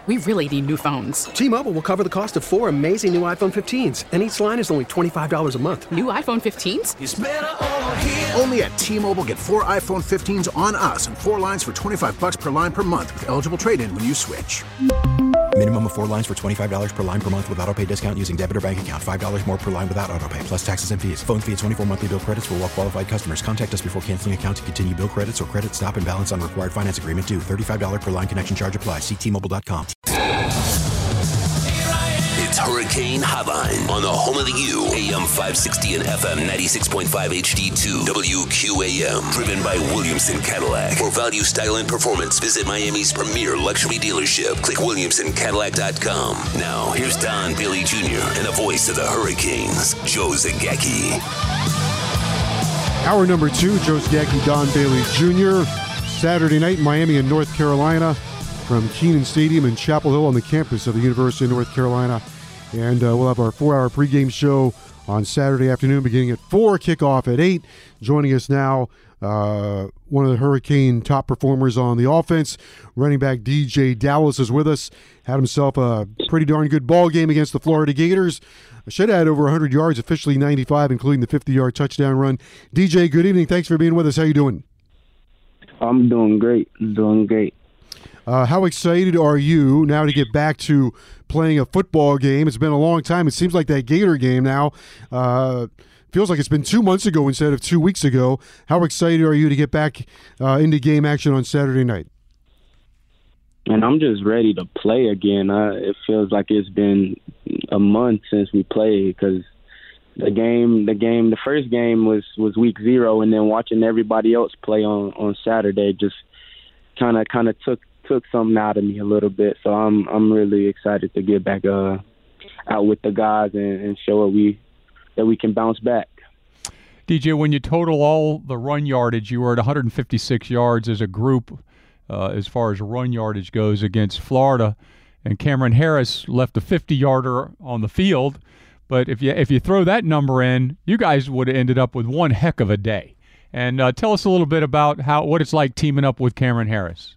We really need new phones. T-Mobile will cover the cost of 4 amazing new iPhone 15s, and each line is only $25 a month. New iPhone 15s? It's better over here. Only at T-Mobile, get 4 iPhone 15s on us and 4 lines for $25 per line per month with eligible trade-in when you switch. Minimum of 4 lines for $25 per line per month with autopay discount using debit or bank account. $5 more per line without autopay, plus taxes and fees. Phone fee at 24 monthly bill credits for well-qualified customers. Contact us before canceling account to continue bill credits or credit stop and balance on required finance agreement due. $35 per line connection charge applies. See T-Mobile.com. It's Hurricane Hotline on the home of the U, AM 560 and FM 96.5 HD2, WQAM, driven by Williamson Cadillac. For value, style, and performance, visit Miami's premier luxury dealership. Click WilliamsonCadillac.com. Now, here's Don Bailey Jr. and the voice of the Hurricanes, Joe Zagacki. Hour number 2, Joe Zagacki, Don Bailey Jr. Saturday night, Miami and North Carolina from Kenan Stadium in Chapel Hill on the campus of the University of North Carolina. And we'll have our 4-hour pregame show on Saturday afternoon beginning at 4, kickoff at 8. Joining us now, one of the Hurricane top performers on the offense, running back DJ Dallas is with us. Had himself a pretty darn good ball game against the Florida Gators. Should have had over 100 yards, officially 95, including the 50-yard touchdown run. DJ, good evening. Thanks for being with us. How you doing? I'm doing great. How excited are you now to get back to playing a football game? It's been a long time. It seems like that Gator game now feels like it's been 2 months ago instead of 2 weeks ago. How excited are you to get back into game action on Saturday night? And I'm just ready to play again. It feels like it's been a month since we played because the first game was week 0, and then watching everybody else play on Saturday just kind of took something out of me a little bit. So I'm really excited to get back out with the guys and show that we can bounce back. DJ, when you total all the run yardage, you were at 156 yards as a group as far as run yardage goes against Florida, and Cameron Harris left a 50-yarder on the field. But if you throw that number in, you guys would have ended up with one heck of a day. And tell us a little bit about what it's like teaming up with Cameron Harris.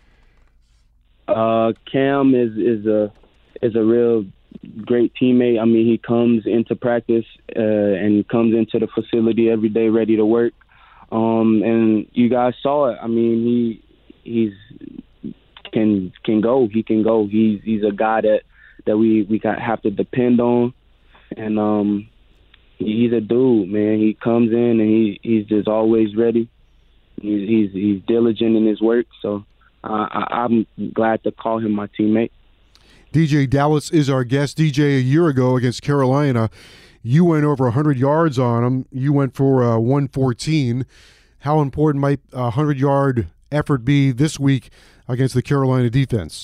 Cam is a real great teammate. I mean, he comes into practice and comes into the facility every day ready to work. And you guys saw it. I mean, he can go. He can go. He's a guy that we have to depend on. And he's a dude, man. He comes in and he's just always ready. He's diligent in his work. So I'm glad to call him my teammate. DJ Dallas is our guest. DJ, a year ago against Carolina, you went over 100 yards on him. You went for 114. How important might a 100-yard effort be this week against the Carolina defense?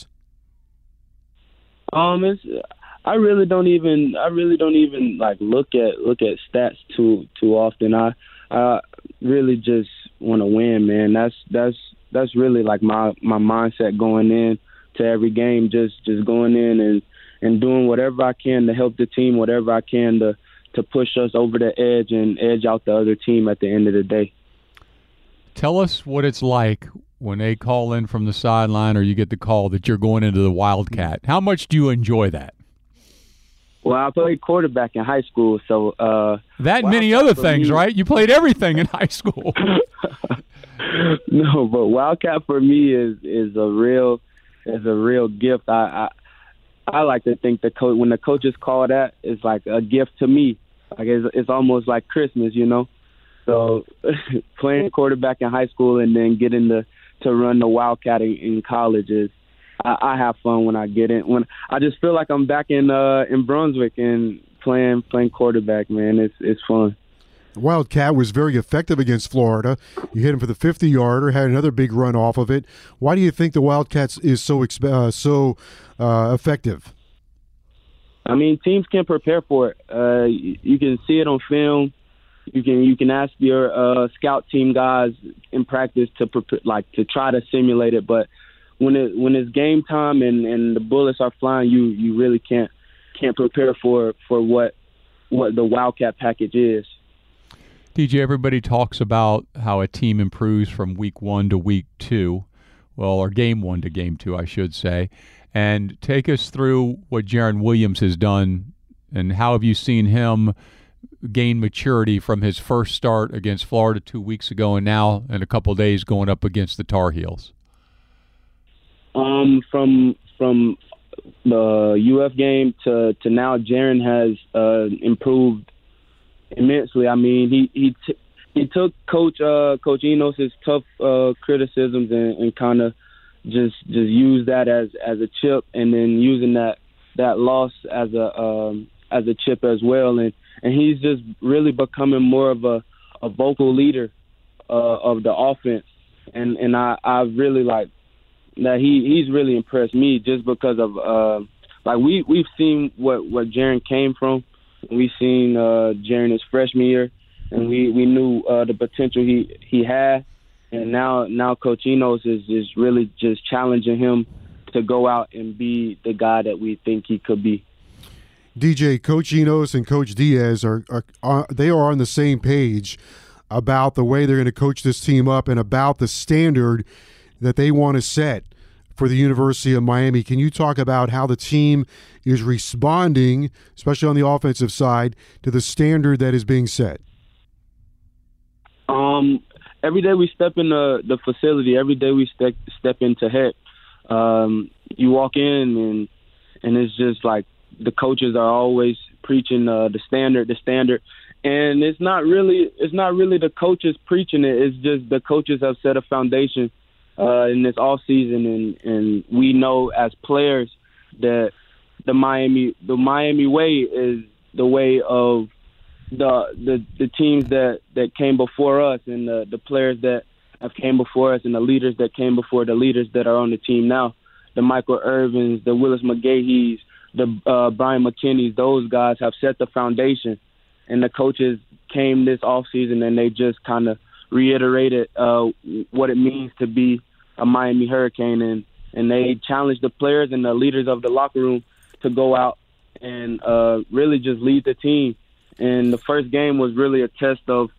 I really don't even like look at stats too often. I really just want to win, man. That's really like my mindset going in to every game, just going in and doing whatever I can to help the team, whatever I can to push us over the edge and edge out the other team at the end of the day. Tell us what it's like when they call in from the sideline or you get the call that you're going into the Wildcat. How much do you enjoy that? Well, I played quarterback in high school, so that and many other things, right? You played everything in high school. No, but Wildcat for me is a real gift. I like to think when the coaches call that, it's like a gift to me. Like it's almost like Christmas, you know. So playing quarterback in high school and then getting to run the Wildcat in college is. I have fun when I get in. When I just feel like I'm back in Brunswick and playing quarterback, man. It's fun. The Wildcat was very effective against Florida. You hit him for the 50-yarder, had another big run off of it. Why do you think the Wildcats is so effective? I mean, teams can prepare for it. You can see it on film. You can ask your scout team guys in practice to try to simulate it, but when it's game time and the bullets are flying, you really can't prepare for what the Wildcat package is. DJ, everybody talks about how a team improves from week 1 to week 2, or game 1 to game 2, I should say. And take us through what Jarren Williams has done, and how have you seen him gain maturity from his first start against Florida 2 weeks ago, and now in a couple of days going up against the Tar Heels? From the UF game to now, Jarren has improved immensely. I mean, he took Coach Enos's tough criticisms and kind of just used that as a chip, and then using that loss as a chip as well, and he's just really becoming more of a vocal leader of the offense, and I really like that. He's really impressed me just because of we've seen what Jarren came from. We've seen Jarren his freshman year, and we knew the potential he had. And now Coach Enos is really just challenging him to go out and be the guy that we think he could be. DJ, Coach Enos and Coach Diaz are on the same page about the way they're going to coach this team up and about the standard that they want to set for the University of Miami. Can you talk about how the team is responding, especially on the offensive side, to the standard that is being set? Every day we step in the facility, every day we step into Heck. You walk in and it's just like the coaches are always preaching the standard, and it's not really the coaches preaching it. It's just the coaches have set a foundation in this off season, and we know as players that the Miami way is the way of the teams that came before us, and the players that have came before us, and the leaders that came before the leaders that are on the team now, the Michael Irvins, the Willis McGahees, the Brian McKinney's. Those guys have set the foundation, and the coaches came this offseason and they just kind of reiterated what it means to be a Miami Hurricane, and they challenged the players and the leaders of the locker room to go out and really just lead the team. And the first game was really a test of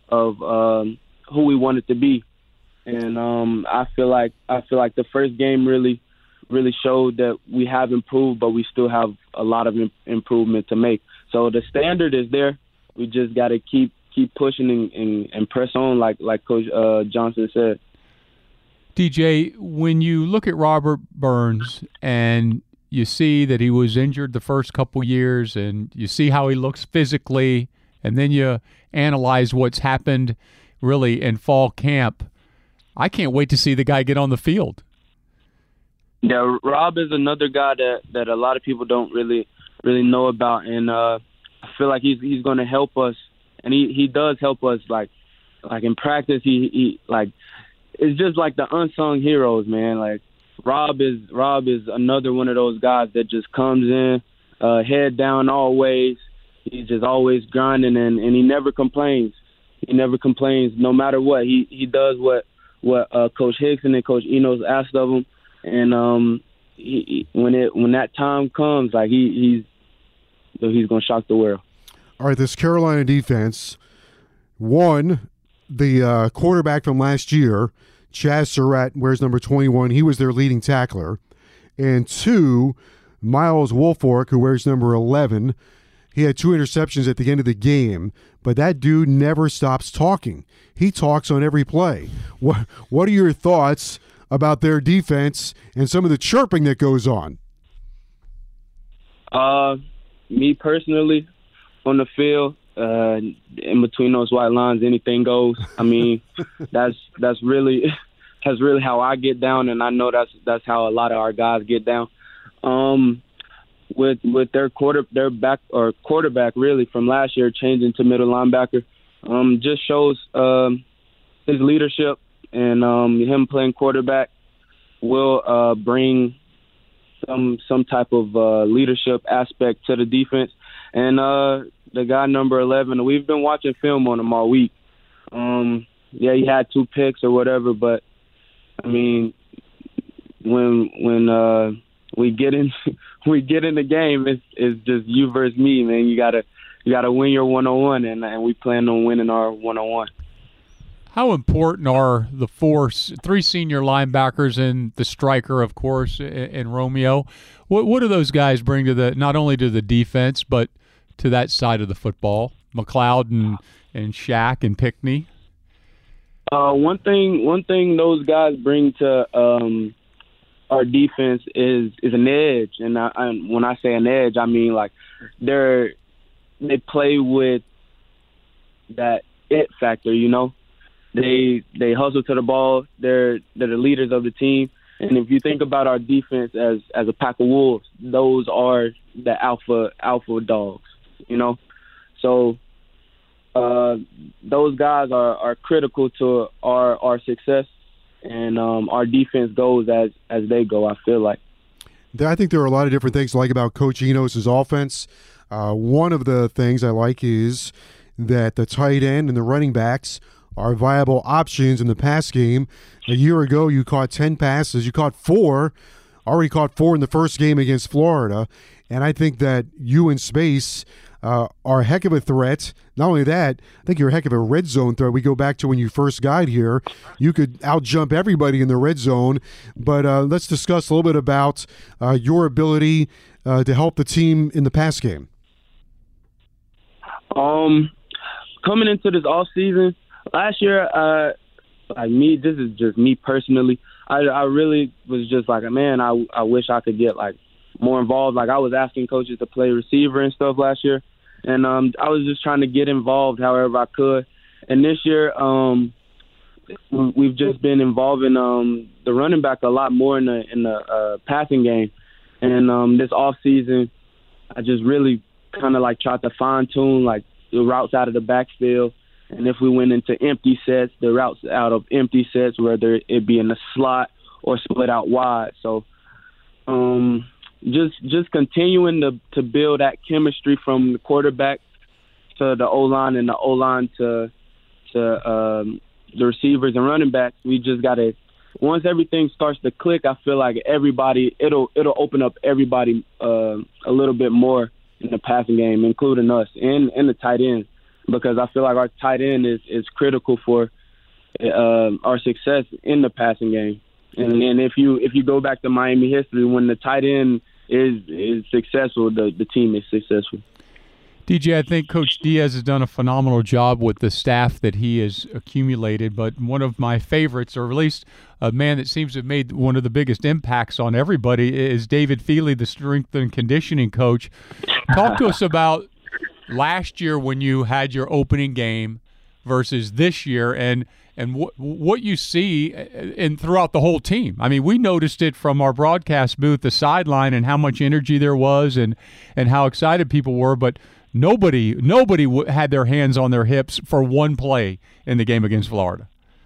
who we wanted to be. And I feel like the first game really showed that we have improved, but we still have a lot of improvement to make. So the standard is there. We just got to keep pushing and press on, like Coach Johnson said. DJ, when you look at Robert Burns and you see that he was injured the first couple years, and you see how he looks physically, and then you analyze what's happened really in fall camp, I can't wait to see the guy get on the field. Yeah, Rob is another guy that a lot of people don't really know about, and I feel like he's going to help us, and he does help us. Like in practice, he it's just like the unsung heroes, man. Like Rob is another one of those guys that just comes in, head down always. He's just always grinding, and he never complains. He never complains, no matter what. He does what Coach Hickson and Coach Enos asked of him. And when that time comes, like he's gonna shock the world. All right, this Carolina defense, one, the quarterback from last year, Chaz Surratt, wears number 21. He was their leading tackler. And two, Miles Wolfork, who wears number 11. He had 2 interceptions at the end of the game, but that dude never stops talking. He talks on every play. What are your thoughts about their defense and some of the chirping that goes on? Me personally, on the field, in between those white lines, anything goes. I mean, that's really how I get down, and I know that's how a lot of our guys get down. With their quarterback really from last year changing to middle linebacker, just shows his leadership, and him playing quarterback will bring some type of leadership aspect to the defense. And the guy number 11, we've been watching film on him all week. Yeah, he had 2 picks or whatever, but I mean, when we get in the game, it's just you versus me, man. You gotta win your 1-on-1, and we plan on winning our 1-on-1. How important are the three senior linebackers and the striker, of course, and Romeo? What do those guys bring to not only to the defense but to that side of the football? McLeod and Shaq and Pickney. One thing those guys bring to our defense is an edge, and when I say an edge, I mean like they play with that it factor, you know. They hustle to the ball. They're the leaders of the team, and if you think about our defense as a pack of wolves, those are the alpha dogs, you know. So those guys are critical to our success, and our defense goes as they go, I feel like. I think there are a lot of different things to like about Coach Enos' offense. One of the things I like is that the tight end and the running backs are viable options in the pass game. A year ago, you caught 10 passes. You caught 4, already caught 4 in the first game against Florida. And I think that you in space are a heck of a threat. Not only that, I think you're a heck of a red zone threat. We go back to when you first got here. You could out-jump everybody in the red zone. But let's discuss a little bit about your ability to help the team in the pass game. Coming into this offseason, last year, this is just me personally. I really was just like, man, I wish I could get like more involved. Like I was asking coaches to play receiver and stuff last year, and I was just trying to get involved however I could. And this year, we've just been involving the running back a lot more in the passing game. And this off season, I just really kind of like tried to fine tune like the routes out of the backfield. And if we went into empty sets, the routes out of empty sets, whether it be in the slot or split out wide. So just continuing to build that chemistry from the quarterback to the O-line and the O-line to the receivers and running backs. We just got to, once everything starts to click, I feel like it'll open up everybody a little bit more in the passing game, including us and the tight end. Because I feel like our tight end is critical for our success in the passing game. And if you go back to Miami history, when the tight end is successful, the team is successful. DJ, I think Coach Diaz has done a phenomenal job with the staff that he has accumulated, but one of my favorites, or at least a man that seems to have made one of the biggest impacts on everybody, is David Feely, the strength and conditioning coach. Talk to us about last year when you had your opening game versus this year, and what you see throughout the whole team. I mean, we noticed it from our broadcast booth, the sideline, and how much energy there was, and how excited people were. But nobody had their hands on their hips for one play in the game against Florida.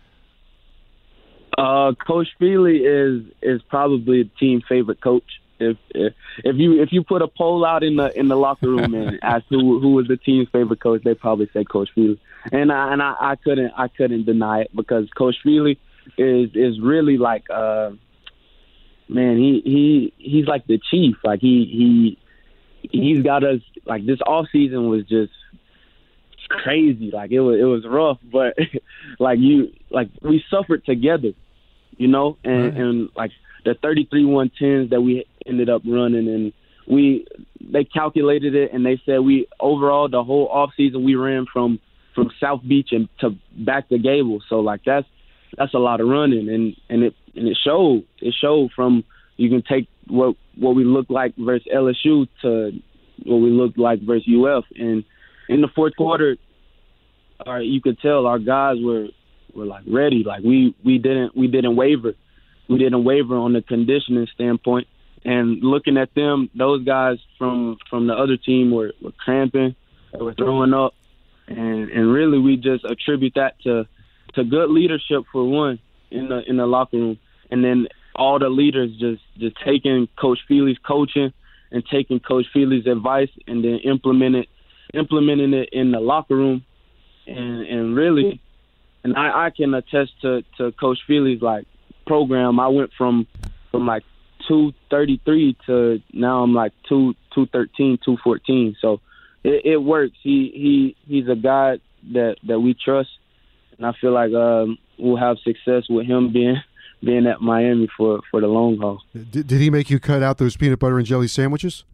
Coach Feely is probably the team's favorite coach. If you put a poll out in the locker room and ask who was the team's favorite coach, they'd probably say Coach Feely. And I couldn't deny it, because Coach Feely is really like man, he's like the chief. Like he's got us, like this off season was just crazy. Like it was rough, but we suffered together, you know, and like the 33-110s that we ended up running, and they calculated it, and they said we overall the whole off season we ran from South Beach and to back to Gable. So like that's a lot of running, and it showed. It showed from, you can take what we looked like versus LSU to what we looked like versus UF, and in the fourth quarter, you could tell our guys were like ready. Like we didn't waver. We didn't waver on the conditioning standpoint. And looking at them, those guys from the other team were cramping, they were throwing up, and really we just attribute that to good leadership, for one, in the locker room, and then all the leaders just taking Coach Feely's coaching and taking Coach Feely's advice, and then implementing it in the locker room, and really, and I can attest to Coach Feely's like program. I went from like 233 to now I'm like 213, 214. So it works. He's a guy that we trust, and I feel like we'll have success with him being at Miami for the long haul. Did he make you cut out those peanut butter and jelly sandwiches?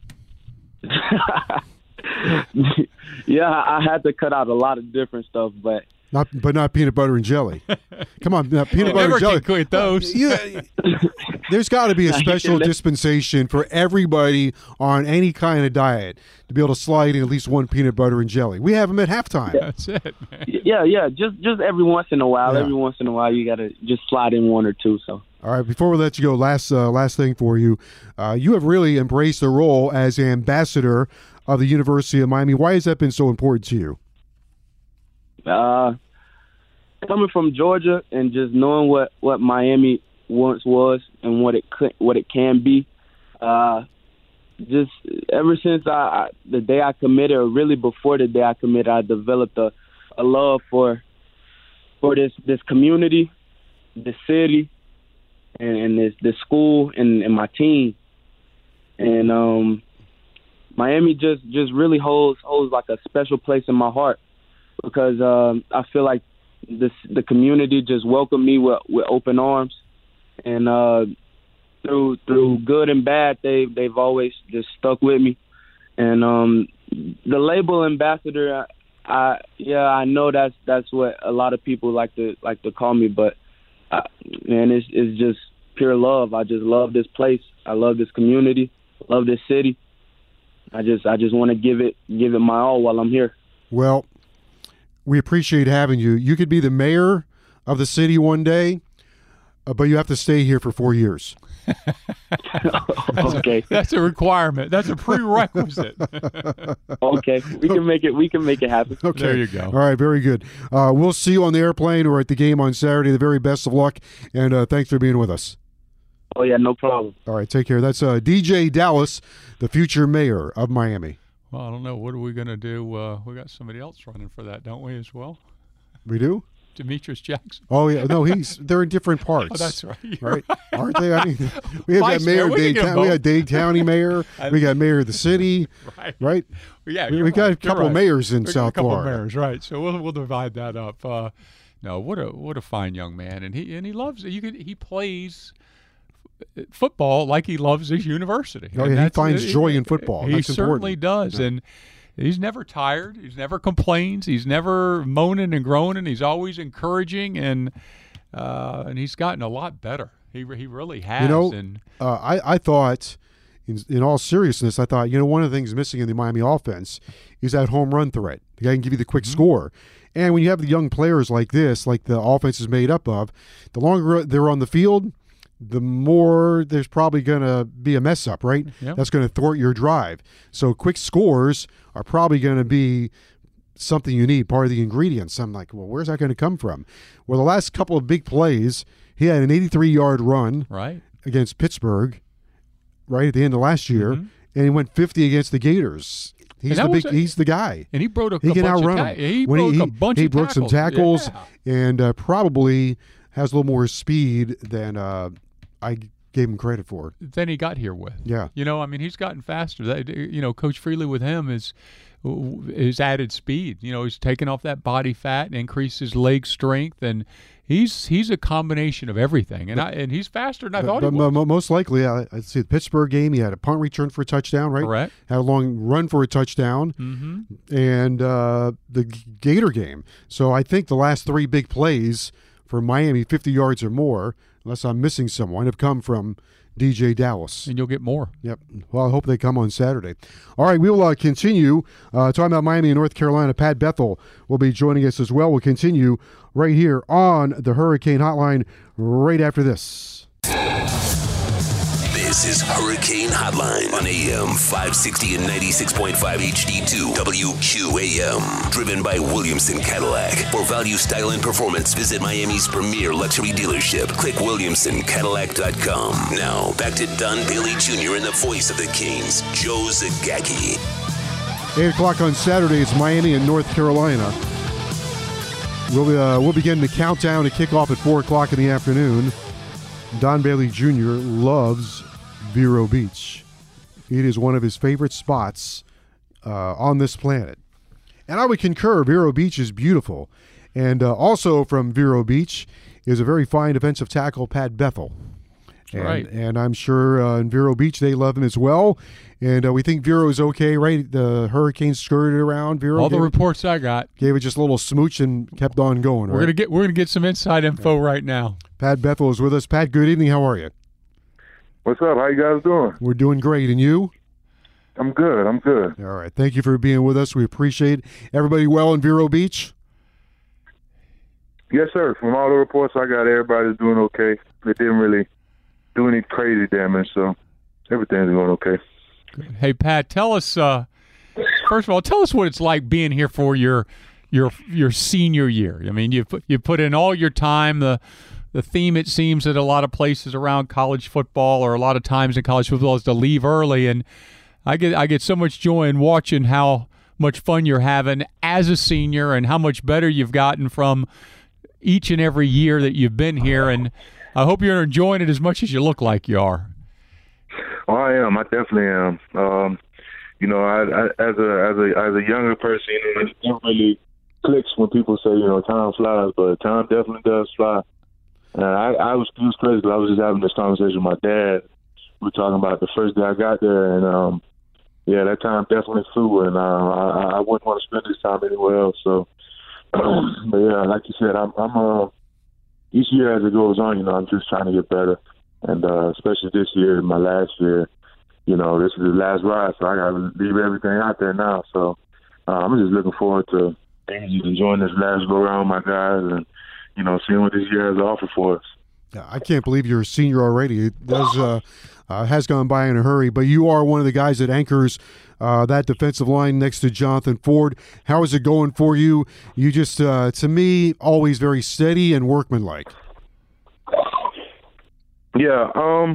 Yeah, I had to cut out a lot of different stuff, but not peanut butter and jelly. Come on, peanut butter and jelly. Quit those. There's got to be a special dispensation for everybody on any kind of diet to be able to slide in at least one peanut butter and jelly. We have them at halftime. That's it, man. Yeah. Just every once in a while. Yeah. Every once in a while, you got to just slide in one or two. So. All right, before we let you go, last thing for you. You have really embraced the role as ambassador of the University of Miami. Why has that been so important to you? Coming from Georgia and just knowing what Miami once was and what it can be. Just ever since the day I committed, or really before the day I committed, I developed a love for this community, this city, and this school and my team. And Miami just really holds like a special place in my heart, because I feel like the community just welcomed me with open arms, and through good and bad, they've always just stuck with me. And the label ambassador, I know that's what a lot of people like to call me, but man, it's just pure love. I just love this place. I love this community. Love this city. I just want to give it my all while I'm here. Well, we appreciate having you. You could be the mayor of the city one day, but you have to stay here for 4 years. Okay, that's a requirement. That's a prerequisite. Okay, we can make it happen. Okay, there you go. All right, very good. We'll see you on the airplane or at the game on Saturday. The very best of luck, and thanks for being with us. Oh yeah, no problem. All right, take care. That's DJ Dallas, the future mayor of Miami. Well, I don't know. What are we going to do? We got somebody else running for that, don't we, as well? We do? Demetrius Jackson. Oh, yeah. No, they're in different parts. Oh, that's right. Right? Aren't they? I mean, we have that mayor of Dade. We got Dade County mayor. We got mayor of the city. Right? Yeah, we got a couple of mayors in South Florida. A couple of mayors, right. So we'll divide that up. No, what a fine young man. And he loves it. He plays football like he loves his university. Oh, yeah, he finds joy in football. He That's certainly important. does. Yeah. And he's never tired. He's never complains. He's never moaning and groaning. He's always encouraging, and he's gotten a lot better. He really has. You know, I thought, in all seriousness, one of the things missing in the Miami offense is that home run threat. The guy can give you the quick score. And when you have the young players like this, like the offense is made up of, the longer they're on the field, the more there's probably going to be a mess up, right? Yep. That's going to thwart your drive. So quick scores are probably going to be something you need, part of the ingredients. I'm like, well, where's that going to come from? Well, the last couple of big plays, he had an 83-yard run against Pittsburgh right at the end of last year, and he went 50 against the Gators. He's the guy. And he broke a he can bunch outrun of him. He broke a bunch of He broke some tackles, yeah. and probably has a little more speed than I gave him credit for. Than he got here with. Yeah. He's gotten faster. Coach Freely with him is added speed. He's taken off that body fat and increased his leg strength, and he's a combination of everything. And he's faster than I thought he was. Most likely, I see the Pittsburgh game, he had a punt return for a touchdown, right? Correct. Had a long run for a touchdown, and the Gator game. So I think the last three big plays for Miami, 50 yards or more, unless I'm missing someone, have come from DJ Dallas. And you'll get more. Yep. Well, I hope they come on Saturday. All right, we will continue talking about Miami and North Carolina. Pat Bethel will be joining us as well. We'll continue right here on the Hurricane Hotline right after this. This is Hurricane Hotline on AM 560 and 96.5 HD2 WQAM. Driven by Williamson Cadillac. For value, style, and performance, visit Miami's premier luxury dealership. Click WilliamsonCadillac.com. Now, back to Don Bailey Jr. and the voice of the Canes, Joe Zagacki. 8 o'clock on Saturday, it's Miami and North Carolina. We'll begin the countdown to kickoff at 4 o'clock in the afternoon. Don Bailey Jr. loves Vero Beach. It is one of his favorite spots on this planet. And I would concur, Vero Beach is beautiful. And also from Vero Beach is a very fine defensive tackle, Pat Bethel. And I'm sure in Vero Beach they love him as well. And we think Vero's okay, right? The Hurricanes skirted around Vero. All the reports I got gave it just a little smooch and kept on going. We're gonna get some inside info right now. Pat Bethel is with us. Pat, good evening. How are you? What's up? How you guys doing? We're doing great. And you? I'm good. All right. Thank you for being with us. We appreciate it. Everybody well in Vero Beach? Yes, sir. From all the reports I got, everybody's doing okay. They didn't really do any crazy damage, so everything's going okay. Hey, Pat, tell us, first of all, tell us what it's like being here for your senior year. I mean, you put in all your time. The theme, it seems, at a lot of places around college football, or a lot of times in college football, is to leave early. And I get so much joy in watching how much fun you're having as a senior and how much better you've gotten from each and every year that you've been here. And I hope you're enjoying it as much as you look like you are. Oh, I am. I definitely am. I as a younger person, it don't really clicks when people say, time flies, but time definitely does fly. And it was crazy because I was just having this conversation with my dad. We were talking about the first day I got there, and that time definitely flew, and I wouldn't want to spend this time anywhere else. So, but yeah, like you said, I'm each year as it goes on, I'm just trying to get better, and especially this year, my last year, this is the last ride, so I got to leave everything out there now. So I'm just looking forward to enjoying this last go around with my guys, and seeing what this year has to offer for us. Yeah, I can't believe you're a senior already. It does has gone by in a hurry, but you are one of the guys that anchors that defensive line next to Jonathan Ford. How is it going for you? You just, to me, always very steady and workmanlike. Yeah,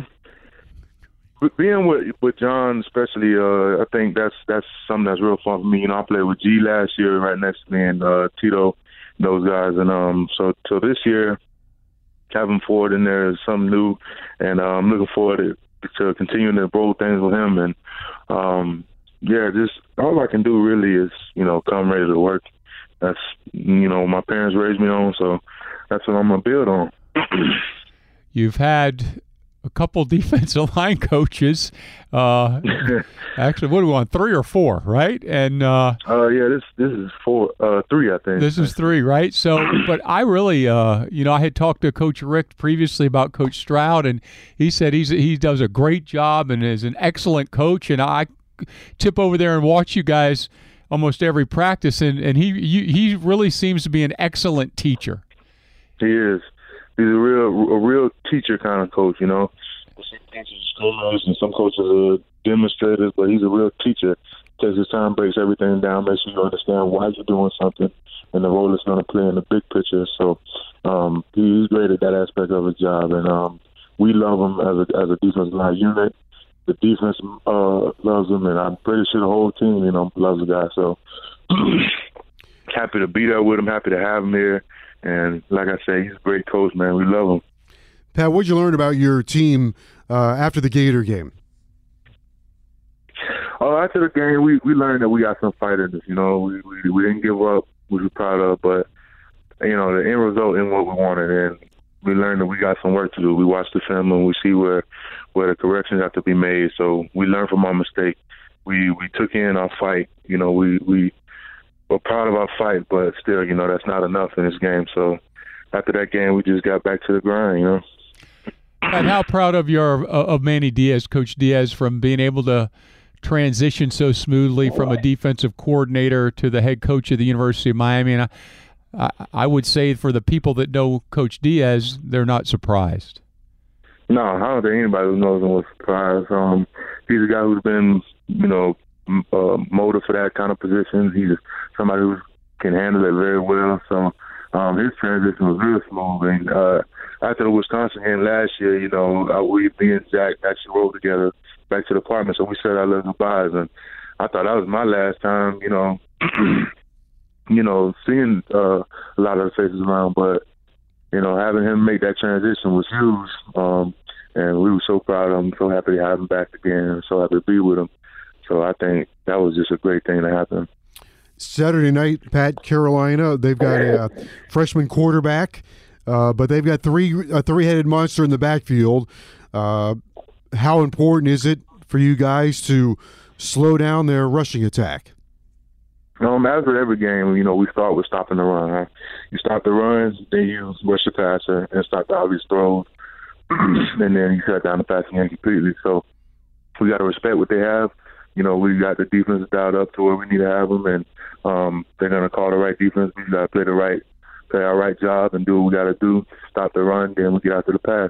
being with John especially, I think that's something that's real fun for me. I played with G last year right next to me, and Tito, those guys, and so this year having Ford in there is something new, and I'm looking forward to continuing to roll things with him. And just all I can do really is come ready to work. That's my parents raised me on, so that's what I'm gonna build on. You've had a couple defensive line coaches. Actually, what do we want? 3 or 4, right? And this is 3, I think. This is 3, right? So, but I really, I had talked to Coach Richt previously about Coach Stroud, and he said he does a great job and is an excellent coach. And I tip over there and watch you guys almost every practice, and he really seems to be an excellent teacher. He is. He's a real teacher kind of coach, Some coaches are scholars and some coaches are demonstrators, but he's a real teacher. Takes his time, breaks everything down, makes sure you understand why you're doing something and the role it's going to play in the big picture. So he's great at that aspect of his job, and we love him as a defensive line unit. The defense loves him, and I'm pretty sure the whole team, loves the guy. So happy to be there with him, happy to have him here. And like I say, he's a great coach, man. We love him. Pat, what did you learn about your team after the Gator game? After the game, we learned that we got some fight in us. We didn't give up, which we're proud of. But, the end result isn't what we wanted. And we learned that we got some work to do. We watched the film and we see where the corrections have to be made. So we learned from our mistake. We took in our fight. We're proud of our fight, but still, that's not enough in this game. So after that game, we just got back to the grind, And how proud of Manny Diaz, Coach Diaz, from being able to transition so smoothly from a defensive coordinator to the head coach of the University of Miami. And I would say for the people that know Coach Diaz, they're not surprised. No, I don't think anybody who knows him was surprised. He's a guy who's been, molded for that kind of position. He's somebody who can handle it very well. So his transition was real smooth. And after the Wisconsin game last year, me and Zach actually rode together back to the apartment. So we said our little goodbyes. And I thought that was my last time, seeing a lot of the faces around. But, having him make that transition was huge. And we were so proud of him, so happy to have him back again, so happy to be with him. So I think that was just a great thing to happen. Saturday night, Pat, Carolina, they've got a freshman quarterback, but they've got a three-headed monster in the backfield. How important is it for you guys to slow down their rushing attack? As with every game, we start with stopping the run. Huh? You stop the run, then you rush the passer and stop the obvious throws, and then you shut down the passing game completely. So we got to respect what they have. We got the defense dialed up to where we need to have them, and they're going to call the right defense. We got to play our right job and do what we got to do. Stop the run, then we get out to the pass.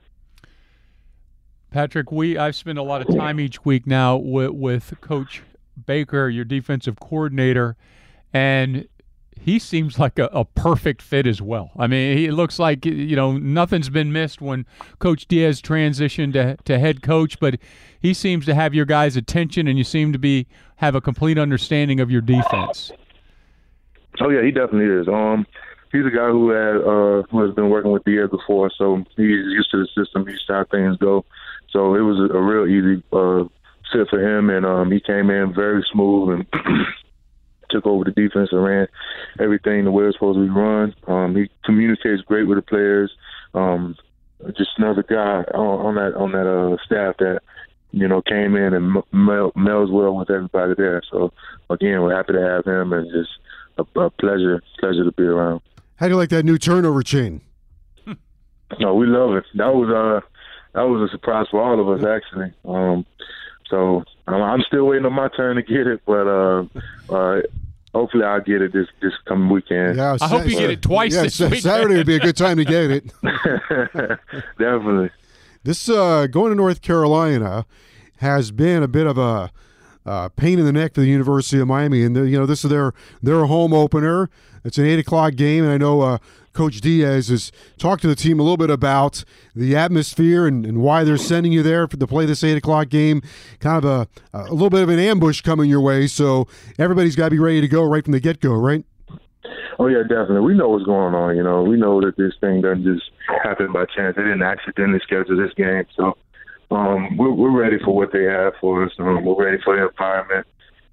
Patrick, I've spent a lot of time each week now with Coach Baker, your defensive coordinator, and he seems like a perfect fit as well. I mean, it looks like, nothing's been missed when Coach Diaz transitioned to head coach, but he seems to have your guys' attention, and you seem to have a complete understanding of your defense. Oh, yeah, he definitely is. He's a guy who has been working with Diaz before, so he's used to the system, used to how things go. So it was a real easy fit for him, and he came in very smooth and took over the defense and ran everything the way it was supposed to be run. He communicates great with the players. Just another guy on that staff that came in and melds well with everybody there. So again, we're happy to have him, and just a pleasure to be around. How do you like that new turnover chain? No, we love it. That was a surprise for all of us, actually. So I'm still waiting on my turn to get it, but hopefully I'll get it this coming weekend. Yeah, I hope you get it twice this weekend. Saturday would be a good time to get it. Definitely. This going to North Carolina has been a bit of a pain in the neck for the University of Miami, and this is their home opener. It's an 8:00 game, and I know Coach Diaz has talked to the team a little bit about the atmosphere and why they're sending you there to play this 8:00 game. Kind of a little bit of an ambush coming your way, so everybody's got to be ready to go right from the get-go, right? Oh, yeah, definitely. We know what's going on, We know that this thing doesn't just happen by chance. They didn't accidentally schedule this game, so we're ready for what they have for us. We're ready for the environment,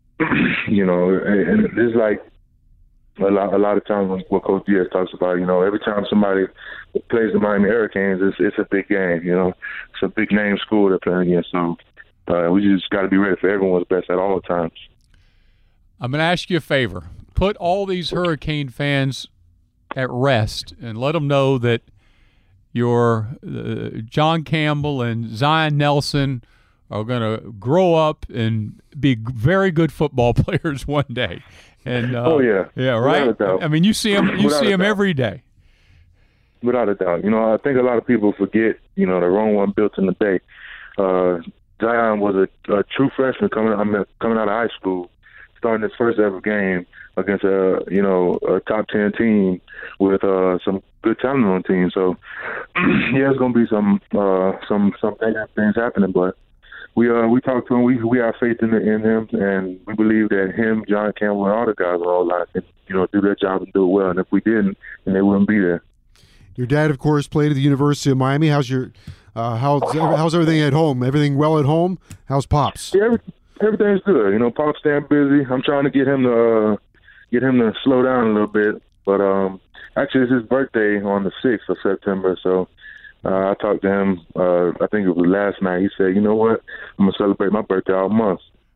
and it's like a lot of times what Coach Diaz talks about, every time somebody plays the Miami Hurricanes, it's a big game, It's a big name school they're playing against, so we just got to be ready for everyone's best at all times. I'm going to ask you a favor. Put all these Hurricane fans at rest and let them know that your John Campbell and Zion Nelson are going to grow up and be very good football players one day. And yeah, right. I mean, you see them every day. Without a doubt, I think a lot of people forget, the wrong one built in the Bay. Zion was a true freshman coming out of high school, starting his first ever game against a top 10 team with some good talent on the team. So yeah, it's gonna be some negative things happening, but we talked to him. We have faith in him, and we believe that him, John Campbell, and all the guys are all out and do their job and do it well. And if we didn't, then they wouldn't be there. Your dad, of course, played at the University of Miami. How's everything at home? Everything well at home? How's Pops? Yeah, everything's good. Pop's staying busy. I'm trying to get him to slow down a little bit, but actually it's his birthday on the 6th of September, so I talked to him. I think it was last night. He said, "You know what? I'm gonna celebrate my birthday all month."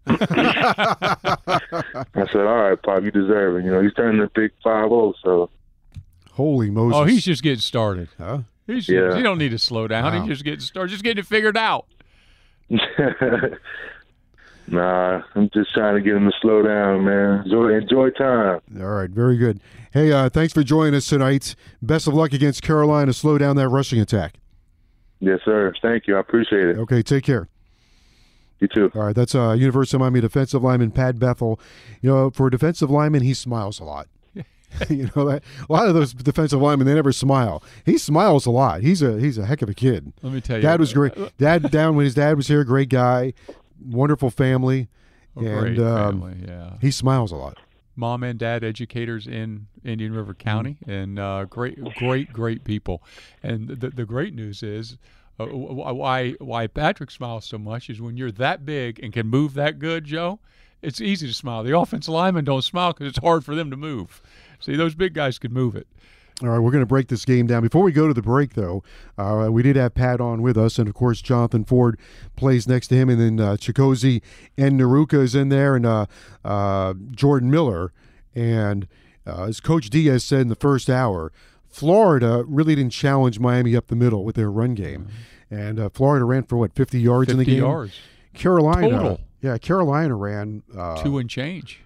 I said, "All right, Pop, you deserve it. He's turning a big 5-0, so." Holy Moses! Oh, he's just getting started. Huh? He don't need to slow down. Wow. He's just getting started. Just getting it figured out. Nah, I'm just trying to get him to slow down, man. Enjoy time. All right, very good. Hey, thanks for joining us tonight. Best of luck against Carolina. Slow down that rushing attack. Yes, sir. Thank you. I appreciate it. Okay, take care. You too. All right, that's University of Miami defensive lineman Pat Bethel. For a defensive lineman, he smiles a lot. That a lot of those defensive linemen, they never smile. He smiles a lot. He's a heck of a kid. Let me tell you, Dad was great. Dad down when his dad was here, great guy, wonderful family, great family. Yeah, he smiles a lot. Mom and dad educators in Indian River County, and great people. And the great news is why Patrick smiles so much is when you're that big and can move that good, Joe. it's easy to smile. The offensive linemen don't smile because it's hard for them to move. See, those big guys could move it. All right, we're going to break this game down. Before we go to the break, though, we did have Pat on with us, and, of course, Jonathan Ford plays next to him, and then Chigozie and Naruka is in there, and Jordan Miller. And as Coach Diaz said in the first hour, Florida really didn't challenge Miami up the middle with their run game. And Florida ran for, 50 yards in the game? 50 yards. Carolina. Total. Yeah, Carolina ran 2 and change.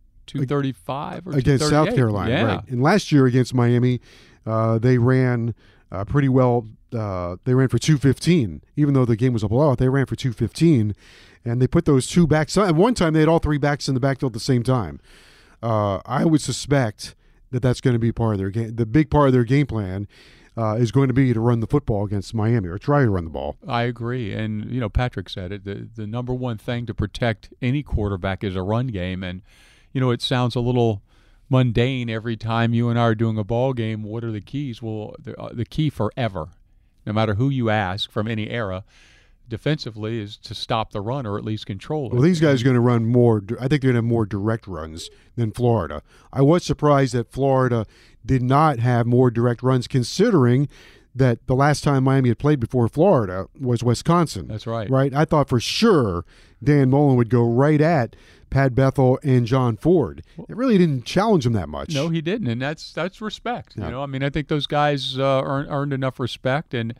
235 or against South Carolina, yeah. right? And last year against Miami, they ran pretty well. They ran for 215, even though the game was a blowout. They ran for 215, and they put those two backs. At one time, they had all three backs in the backfield at the same time. I would suspect that that's going to be part of their game. The big part of their game plan is going to be to run the football against Miami or try to run the ball. I agree, and Patrick said it. The number one thing to protect any quarterback is a run game, and it sounds a little mundane every time you and I are doing a ball game. What are the keys? Well, the key forever, no matter who you ask from any era, defensively is to stop the run or at least control it. Well, these guys are going to run more. I think they're going to have more direct runs than Florida. I was surprised that Florida did not have more direct runs, considering that the last time Miami had played before Florida was Wisconsin. That's right. Right? I thought for sure Dan Mullen would go right at Pat Bethel and John Ford. It really didn't challenge him that much. No, he didn't, and that's respect. Yeah. I think those guys earned enough respect, and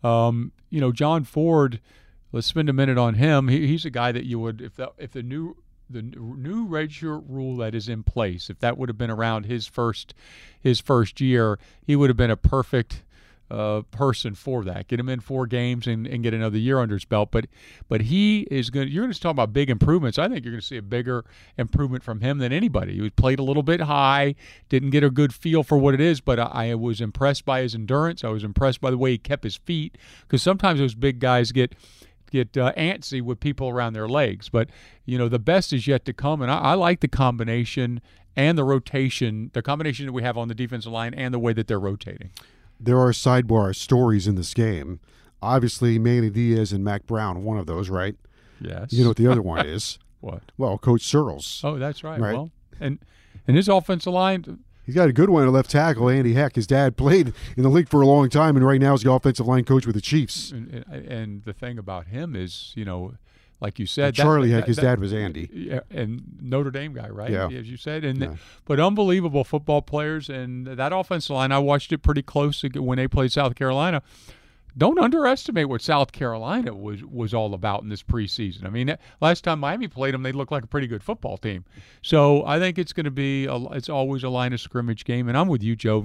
John Ford. Let's spend a minute on him. He's a guy that you would, if the new redshirt rule that is in place, if that would have been around his first year, he would have been a perfect person for that. Get him in 4 games and get another year under his belt. But he is going. You're going to talk about big improvements. I think you're going to see a bigger improvement from him than anybody. He played a little bit high, didn't get a good feel for what it is. But I was impressed by his endurance. I was impressed by the way he kept his feet, because sometimes those big guys get antsy with people around their legs. But the best is yet to come, and I like the combination and the rotation, the combination that we have on the defensive line and the way that they're rotating. There are sidebar stories in this game. Obviously, Manny Diaz and Mac Brown, one of those, right? Yes. You know what the other one is? What? Well, Coach Searles. Oh, that's right. Well, and his offensive line. He's got a good one at left tackle, Andy Heck. His dad played in the league for a long time, and right now is the offensive line coach with the Chiefs. And the thing about him is, like you said, Charlie Heck, his dad was Andy. Yeah, and Notre Dame guy, right? Yeah. As you said. But unbelievable football players, and that offensive line, I watched it pretty close when they played South Carolina. Don't underestimate what South Carolina was all about in this preseason. I mean, last time Miami played them, they looked like a pretty good football team. So I think it's going to be it's always a line of scrimmage game. And I'm with you, Joe.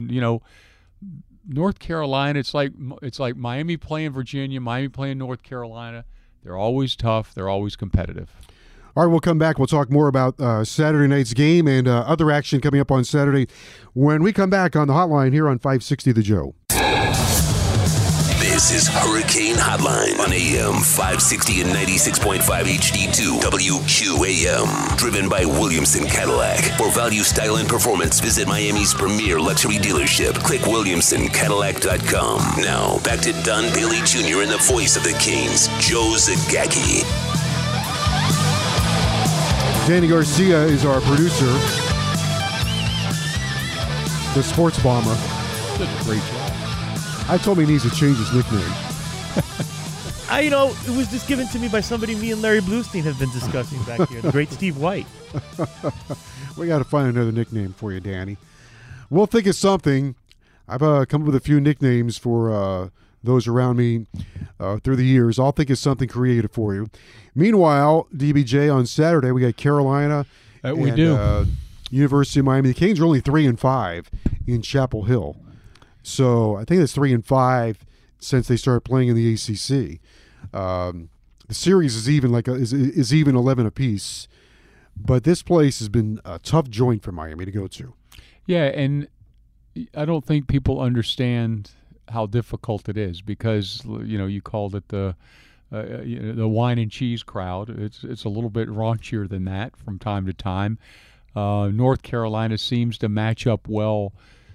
North Carolina, it's like Miami playing Virginia, Miami playing North Carolina. They're always tough. They're always competitive. All right, we'll come back. We'll talk more about Saturday night's game and other action coming up on Saturday when we come back on the hotline here on 560 The Joe. This is Hurricane Hotline on AM 560 and 96.5 HD2 WQAM. Driven by Williamson Cadillac. For value, style, and performance, visit Miami's premier luxury dealership. Click WilliamsonCadillac.com. Now, back to Don Bailey Jr. and the voice of the Canes, Joe Zagacki. Danny Garcia is our producer. The Sports Bomber. Did a great job. I told him he needs to change his nickname. It was just given to me by somebody me and Larry Bluestein have been discussing back here, the great Steve White. We got to find another nickname for you, Danny. We'll think of something. I've come up with a few nicknames for those around me through the years. I'll think of something creative for you. Meanwhile, DBJ, on Saturday, we got Carolina and University of Miami. The Canes are only 3-5 in Chapel Hill. So I think that's 3-5 since they started playing in the ACC. The series is even is even 11 apiece, but this place has been a tough joint for Miami to go to. Yeah, and I don't think people understand how difficult it is because you called it the wine and cheese crowd. It's a little bit raunchier than that from time to time. North Carolina seems to match up well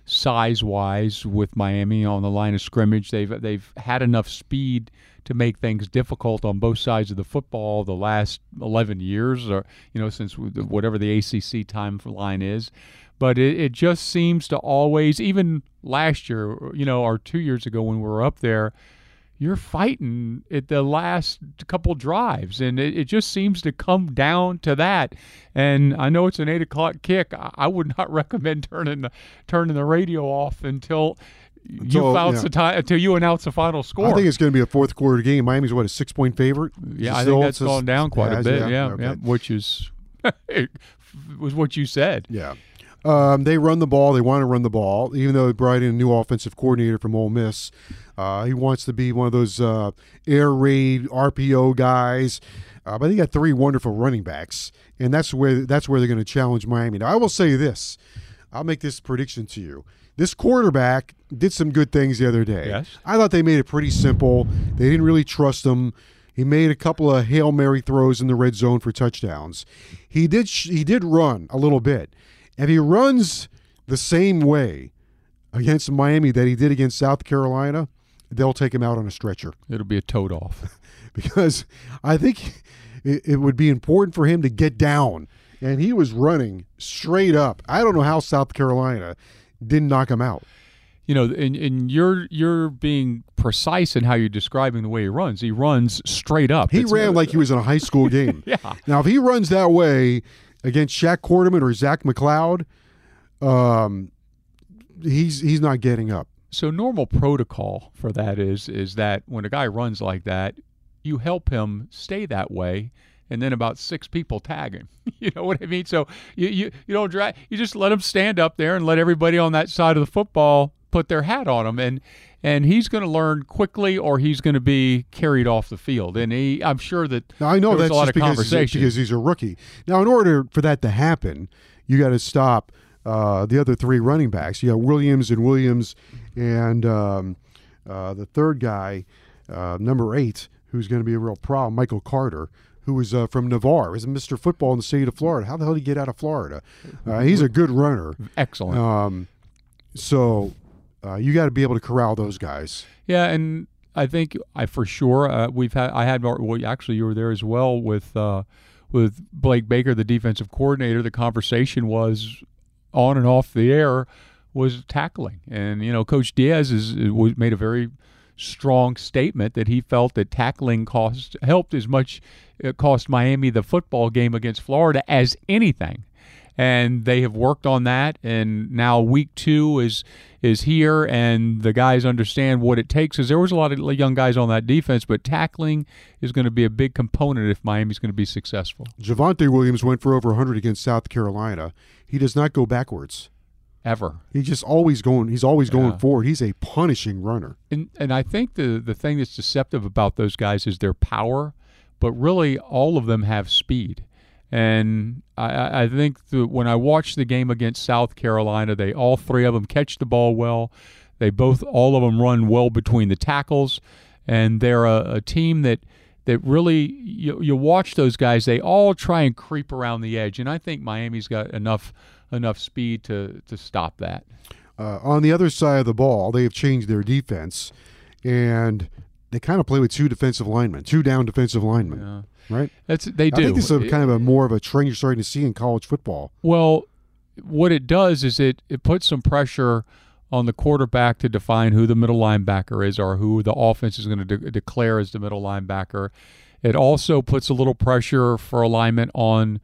size-wise with Miami on the line of scrimmage. They've had enough speed to make things difficult on both sides of the football the last 11 years, or since whatever the ACC timeline is. But it just seems to always, even last year, or 2 years ago when we were up there, you're fighting at the last couple drives, and it just seems to come down to that. And I know it's an 8 o'clock kick. I would not recommend turning the radio off until you announce the final score. I think it's going to be a fourth quarter game. Miami's a 6-point favorite? Yeah, I think that's gone down quite a bit. Yeah, which is was what you said. Yeah. They run the ball. They want to run the ball, even though they brought in a new offensive coordinator from Ole Miss. He wants to be one of those air raid RPO guys. But they got 3 wonderful running backs, and that's where they're going to challenge Miami. Now, I will say this. I'll make this prediction to you. This quarterback did some good things the other day. Yes. I thought they made it pretty simple. They didn't really trust him. He made a couple of Hail Mary throws in the red zone for touchdowns. He did run a little bit. If he runs the same way against Miami that he did against South Carolina, they'll take him out on a stretcher. It'll be a tote off. Because I think it would be important for him to get down. And he was running straight up. I don't know how South Carolina didn't knock him out. And you're being precise in how you're describing the way he runs. He runs straight up. He ran like he was in a high school game. Yeah. Now, if he runs that way against Shaq Quarterman or Zach McLeod, he's not getting up. So normal protocol for that is that when a guy runs like that, you help him stay that way, and then about 6 people tag him. You know what I mean? So you don't drag. You just let him stand up there and let everybody on that side of the football put their hat on him, and he's going to learn quickly, or he's going to be carried off the field. And I'm sure that now, I know there was that's a lot just of conversation because he's a rookie. Now, in order for that to happen, you got to stop the other 3 running backs. You got Williams, and the third guy, number 8, who's going to be a real problem, Michael Carter, who was from Navarre, is Mr. Football in the state of Florida. How the hell did he get out of Florida? He's a good runner. Excellent. So you got to be able to corral those guys. Yeah, and I think for sure actually you were there as well with Blake Baker, the defensive coordinator. The conversation was on and off the air was tackling, and Coach Diaz made a very strong statement that he felt that tackling helped as much. It cost Miami the football game against Florida as anything. And they have worked on that, and now week 2 is here, and the guys understand what it takes. Because there was a lot of young guys on that defense, but tackling is going to be a big component if Miami's going to be successful. Javonte Williams went for over 100 against South Carolina. He does not go backwards. Ever. He's just always going. He's always going forward. He's a punishing runner. And I think the thing that's deceptive about those guys is their power, but really all of them have speed. And I think when I watched the game against South Carolina, all 3 of them catch the ball well. All of them run well between the tackles, and they're a team that really you watch those guys. They all try and creep around the edge, and I think Miami's got enough speed to stop that. On the other side of the ball, they have changed their defense, and they kind of play with 2 down defensive linemen. Yeah. Right? They do. I think this is kind of more of a trend you're starting to see in college football. Well, what it does is it puts some pressure on the quarterback to define who the middle linebacker is or who the offense is going to declare as the middle linebacker. It also puts a little pressure for alignment on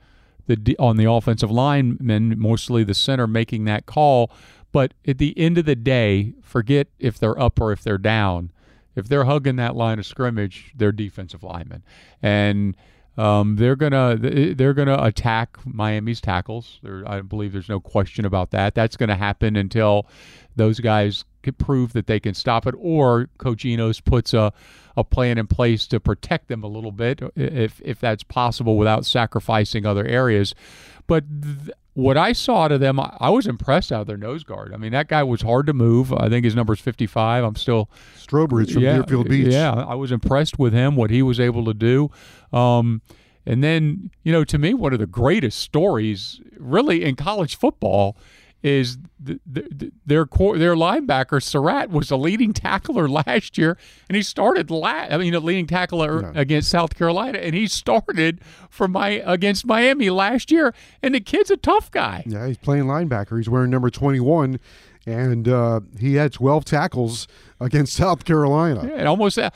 the offensive linemen, mostly the center, making that call. But at the end of the day, forget if they're up or if they're down. If they're hugging that line of scrimmage, they're defensive linemen, and they're gonna attack Miami's tackles. I believe there's no question about that. That's going to happen until those guys can prove that they can stop it, or Coach Enos puts a plan in place to protect them a little bit, if that's possible, without sacrificing other areas. But what I saw out of them, I was impressed out of their nose guard. I mean, that guy was hard to move. I think his number's 55. I'm still Strobridge from Deerfield Beach. Yeah, I was impressed with him, what he was able to do. And then, to me, one of the greatest stories really in college football is their linebacker Surratt was a leading tackler last year, and he started a leading tackler against South Carolina, and he started against Miami last year. And the kid's a tough guy. Yeah, he's playing linebacker. He's wearing number 21, and he had 12 tackles against South Carolina. Yeah, and almost had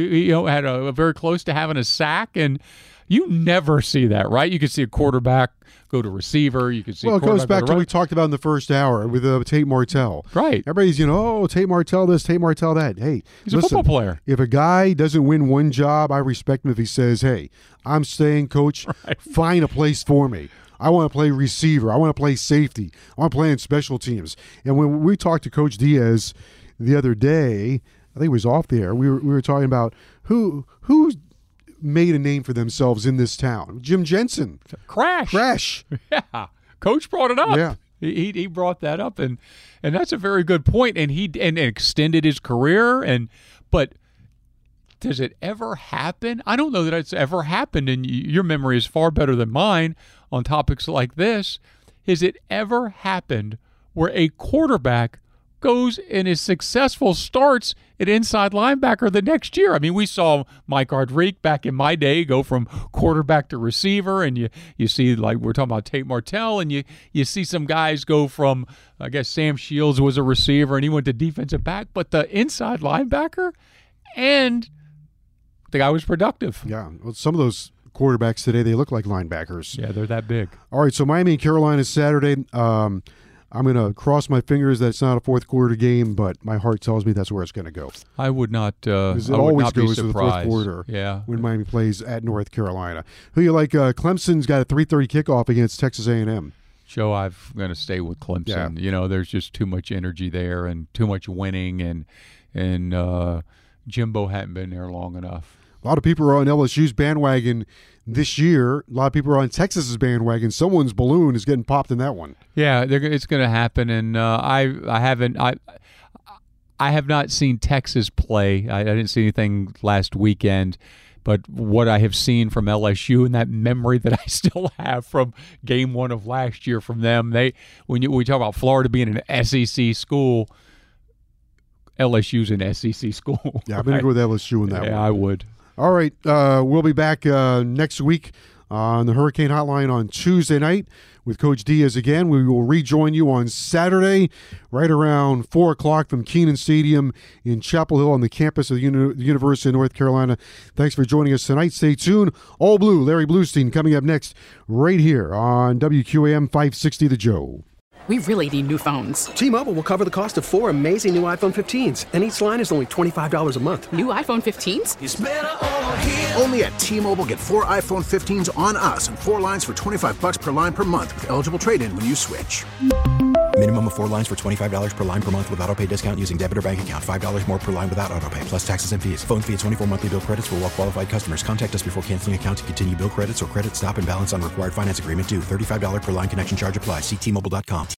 a very close to having a sack, and you never see that, right? You can see a quarterback go to receiver. You can see. Well, it goes back to what we talked about in the first hour with Tate Martell. Right. Everybody's, Tate Martell this, Tate Martell that. Hey, he's a football player. If a guy doesn't win one job, I respect him if he says, hey, I'm staying, coach. Right. Find a place for me. I want to play receiver. I want to play safety. I want to play in special teams. And when we talked to Coach Diaz the other day, I think it was off the air, we were talking about who made a name for themselves in this town. Jim Jensen. Crash. Yeah. Coach brought it up. Yeah. He brought that up, and that's a very good point. And he extended his career, but does it ever happen? I don't know that it's ever happened, and your memory is far better than mine on topics like this. Has it ever happened where a quarterback goes and is successful, starts at inside linebacker the next year? I mean, we saw Mike Ardrick back in my day go from quarterback to receiver, and you see, like we're talking about Tate Martell, and you see some guys go from, I guess Sam Shields was a receiver and he went to defensive back, but the inside linebacker, and the guy was productive. Yeah, well, some of those quarterbacks today, they look like linebackers. Yeah, they're that big. All right, so Miami and Carolina Saturday. I'm going to cross my fingers that it's not a fourth quarter game, but my heart tells me that's where it's going to go. I would not. It always goes to the fourth quarter. Yeah. When Miami plays at North Carolina. Who you like? Clemson's got a 3:30 kickoff against Texas A&M. Joe, I'm going to stay with Clemson. Yeah. There's just too much energy there and too much winning, and Jimbo hadn't been there long enough. A lot of people are on LSU's bandwagon this year. A lot of people are on Texas's bandwagon. Someone's balloon is getting popped in that one. Yeah, it's going to happen, and I have not seen Texas play. I didn't see anything last weekend, but what I have seen from LSU and that memory that I still have from game one of last year from them, when we talk about Florida being an SEC school, LSU's an SEC school. Yeah, I'm going to go with LSU in that one. Yeah, I would. All right, we'll be back next week on the Hurricane Hotline on Tuesday night with Coach Diaz again. We will rejoin you on Saturday right around 4 o'clock from Kenan Stadium in Chapel Hill on the campus of the University of North Carolina. Thanks for joining us tonight. Stay tuned. All Blue, Larry Bluestein coming up next right here on WQAM 560 The Joe. We really need new phones. T-Mobile will cover the cost of 4 amazing new iPhone 15s, and each line is only $25 a month. New iPhone 15s? It's better over here. Only at T-Mobile, get 4 iPhone 15s on us and 4 lines for $25 per line per month with eligible trade-in when you switch. Minimum of 4 lines for $25 per line per month with autopay discount using debit or bank account. $5 more per line without autopay, plus taxes and fees. Phone fee at 24 monthly bill credits for well-qualified customers. Contact us before canceling account to continue bill credits or credit stop and balance on required finance agreement due. $35 per line connection charge applies. See T-Mobile.com.